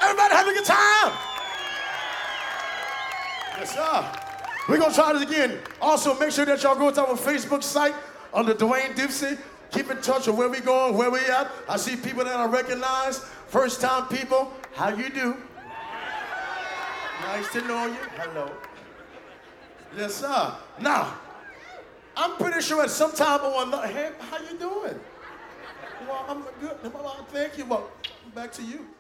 Everybody having a good time? Yes, sir. We're going to try this again. Also, make sure that y'all go to our Facebook site under Dwayne Dempsey. Keep in touch with where we going, where we at. I see people that I recognize. First time people, how you do? Nice to know you. Hello. Yes, sir. Now, I'm pretty sure at some time or another, hey, how you doing? Well, I'm good. Thank you. Well, back to you.